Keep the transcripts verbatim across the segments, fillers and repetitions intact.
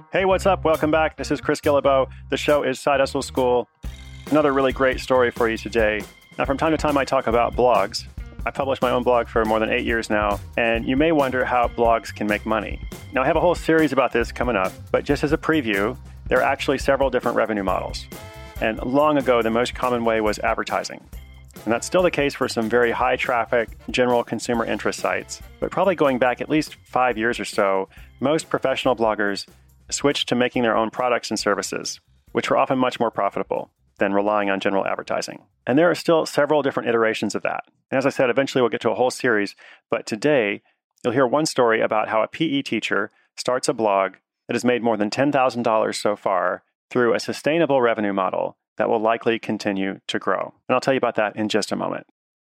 Hey, what's up? Welcome back. This is Chris Guillebeau. The show is Side Hustle School. Another really great story for you today. Now, from time to time, I talk about blogs. I published my own blog for more than eight years now, and you may wonder how blogs can make money. Now, I have a whole series about this coming up, but just as a preview, there are actually several different revenue models. And long ago, the most common way was advertising. And that's still the case for some very high traffic, general consumer interest sites. But probably going back at least five years or so, most professional bloggers switched to making their own products and services, which were often much more profitable than relying on general advertising. And there are still several different iterations of that. And as I said, eventually we'll get to a whole series. But today, you'll hear one story about how a P E teacher starts a blog that has made more than ten thousand dollars so far through a sustainable revenue model that will likely continue to grow. And I'll tell you about that in just a moment.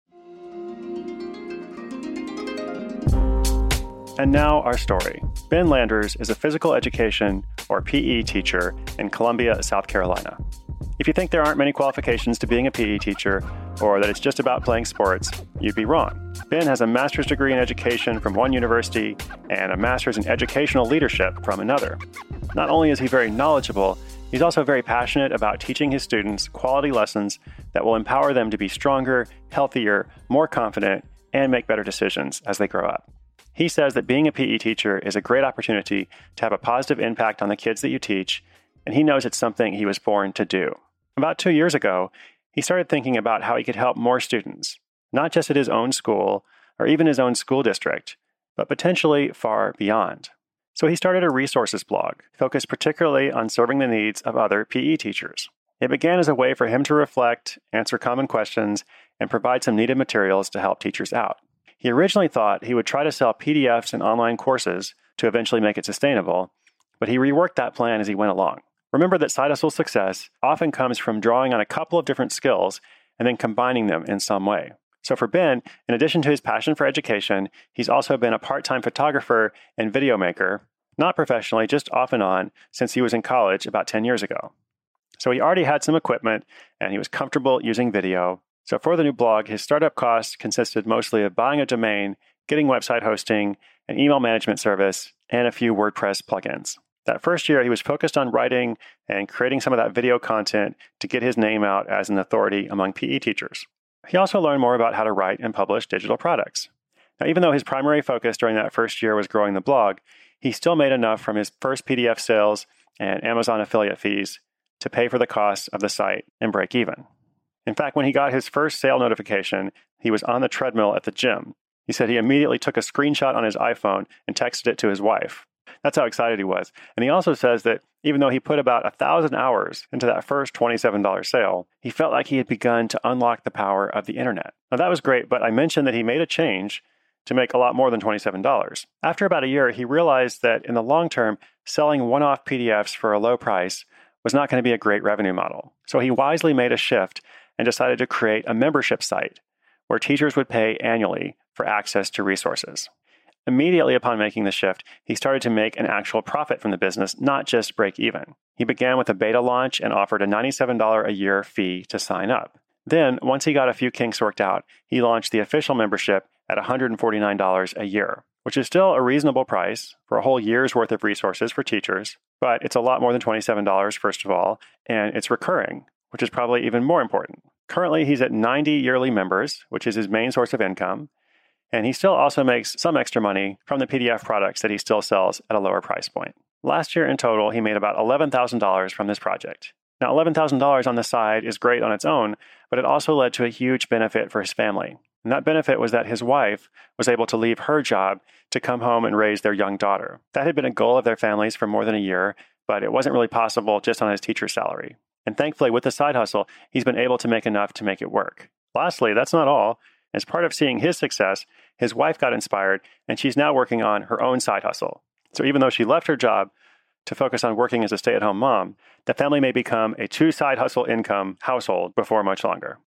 And now our story. Ben Landers is a physical education, or P E teacher, in Columbia, South Carolina. If you think there aren't many qualifications to being a P E teacher, or that it's just about playing sports, you'd be wrong. Ben has a master's degree in education from one university and a master's in educational leadership from another. Not only is he very knowledgeable, he's also very passionate about teaching his students quality lessons that will empower them to be stronger, healthier, more confident, and make better decisions as they grow up. He says that being a P E teacher is a great opportunity to have a positive impact on the kids that you teach, and he knows it's something he was born to do. About two years ago, he started thinking about how he could help more students, not just at his own school or even his own school district, but potentially far beyond. So he started a resources blog focused particularly on serving the needs of other P E teachers. It began as a way for him to reflect, answer common questions, and provide some needed materials to help teachers out. He originally thought he would try to sell P D Fs and online courses to eventually make it sustainable, but he reworked that plan as he went along. Remember that side hustle success often comes from drawing on a couple of different skills and then combining them in some way. So for Ben, in addition to his passion for education, he's also been a part-time photographer and video maker, not professionally, just off and on, since he was in college about ten years ago. So he already had some equipment and he was comfortable using video. So for the new blog, his startup costs consisted mostly of buying a domain, getting website hosting, an email management service, and a few WordPress plugins. That first year, he was focused on writing and creating some of that video content to get his name out as an authority among P E teachers. He also learned more about how to write and publish digital products. Now, even though his primary focus during that first year was growing the blog, he still made enough from his first P D F sales and Amazon affiliate fees to pay for the costs of the site and break even. In fact, when he got his first sale notification, he was on the treadmill at the gym. He said he immediately took a screenshot on his iPhone and texted it to his wife. That's how excited he was. And he also says that even though he put about one thousand hours into that first twenty-seven dollars sale, he felt like he had begun to unlock the power of the internet. Now that was great, but I mentioned that he made a change to make a lot more than twenty-seven dollars. After about a year, he realized that in the long term, selling one-off P D Fs for a low price was not going to be a great revenue model. So he wisely made a shift and decided to create a membership site where teachers would pay annually for access to resources. Immediately upon making the shift, he started to make an actual profit from the business, not just break even. He began with a beta launch and offered a ninety-seven dollars a year fee to sign up. Then, once he got a few kinks worked out, he launched the official membership at one hundred forty-nine dollars a year, which is still a reasonable price for a whole year's worth of resources for teachers, but it's a lot more than twenty-seven dollars, first of all, and it's recurring, which is probably even more important. Currently, he's at ninety yearly members, which is his main source of income, and he still also makes some extra money from the P D F products that he still sells at a lower price point. Last year in total, he made about eleven thousand dollars from this project. Now, eleven thousand dollars on the side is great on its own, but it also led to a huge benefit for his family. And that benefit was that his wife was able to leave her job to come home and raise their young daughter. That had been a goal of their families for more than a year, but it wasn't really possible just on his teacher's salary. And thankfully, with the side hustle, he's been able to make enough to make it work. Lastly, that's not all. As part of seeing his success, his wife got inspired, and she's now working on her own side hustle. So even though she left her job to focus on working as a stay-at-home mom, the family may become a two-side hustle income household before much longer.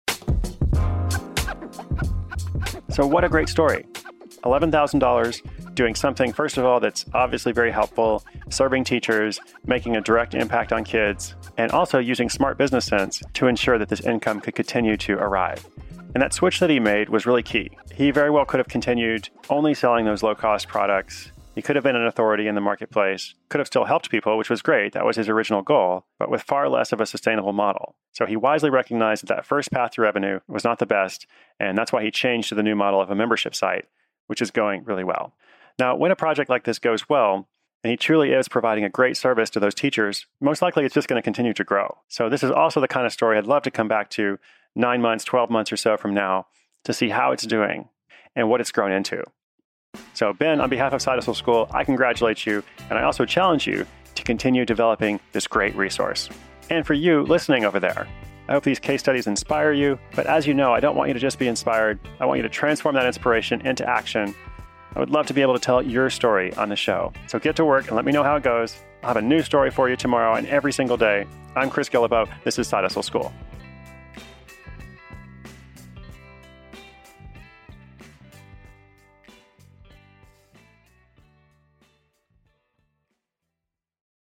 So what a great story. eleven thousand dollars doing something, first of all, that's obviously very helpful, serving teachers, making a direct impact on kids, and also using smart business sense to ensure that this income could continue to arrive. And that switch that he made was really key. He very well could have continued only selling those low-cost products He could have been an authority in the marketplace, could have still helped people, which was great. That was his original goal, but with far less of a sustainable model. So he wisely recognized that that first path to revenue was not the best, and that's why he changed to the new model of a membership site, which is going really well. Now, when a project like this goes well, and he truly is providing a great service to those teachers, most likely it's just going to continue to grow. So this is also the kind of story I'd love to come back to nine months, twelve months or so from now to see how it's doing and what it's grown into. So Ben, on behalf of Side Hustle School, I congratulate you, and I also challenge you to continue developing this great resource. And for you listening over there, I hope these case studies inspire you, but as you know, I don't want you to just be inspired. I want you to transform that inspiration into action. I would love to be able to tell your story on the show. So get to work and let me know how it goes. I'll have a new story for you tomorrow and every single day. I'm Chris Guillebeau. This is Side Hustle School.